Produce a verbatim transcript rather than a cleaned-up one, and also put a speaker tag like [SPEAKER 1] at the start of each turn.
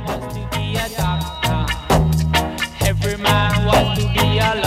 [SPEAKER 1] wants to be a doctor. Every man wants to be a lawyer.